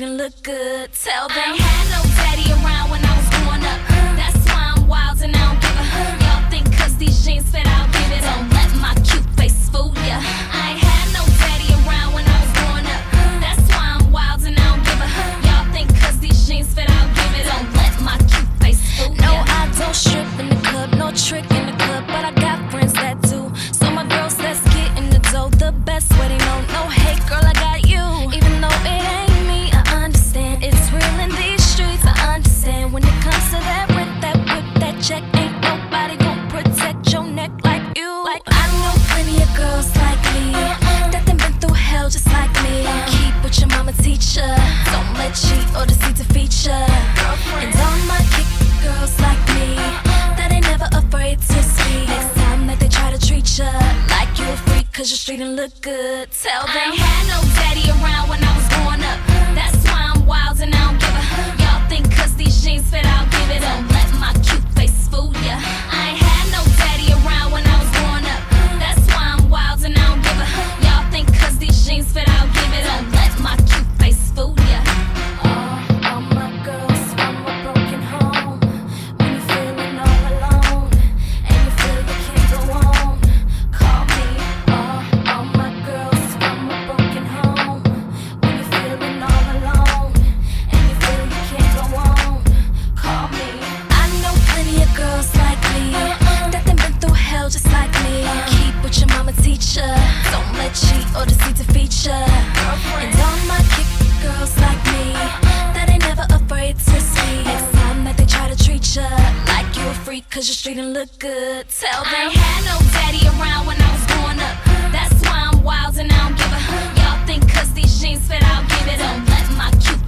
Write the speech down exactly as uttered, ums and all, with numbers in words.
and look good. Tell them I ain't had no daddy around when I was growing up. That's why I'm wild and I don't give a huh. Y'all think cause these jeans fit, I'll give it. Don't let my cute face fool ya. I ain't had no daddy around when I was growing up. That's why I'm wild and I don't give a huh. Y'all think cause these jeans fit, I'll give it. Don't let my cute face fool ya. No, I don't strip in the club, no trick in the club, but I got friends that do. So my girls, let's get in the dough. The best way they know, no hate, girl, I got you. Even though it ain't me, I understand. It's real in these streets, I understand. When it comes to that rent, that whip, that check, ain't nobody gon' protect your neck like you. Like I know plenty of girls like me that done been through hell just like me. Keep what your mama teach ya. Don't let cheat or deceit defeat ya. And all my kick girls like me that ain't never afraid to speak. Next time that they try to treat ya like you a freak cause you're street and look good. Tell them I ain't had no daddy around when I was growing up. That's why I'm wild and I don't give a huh. Y'all think cause these jeans fit, I'll give it. Don't let my cute face fool ya. I ain't had no daddy around when I was growing up. That's why I'm wild and I don't give a huh. Y'all think cause these jeans fit, I'll give it. Don't let my cute face fool ya. All, all my girls from a broken home. When you're feeling all alone and you feel you can't go on, call me. All, all my girls from a broken home. When you're feeling all alone and you feel you can't go on, call me. I know plenty of girls like me that done been through hell just like me. Keep what your mama teach ya. Don't let cheat or deceit defeat ya. And all my kick girls like me that ain't never afraid to speak. Next time that they try to treat ya like you a freak cause you're street and look good. Tell them I ain't had no daddy around when I was growing up. That's why I'm wild and I don't give a huh. Y'all think cause these jeans fit, I'll give it. Don't let my cute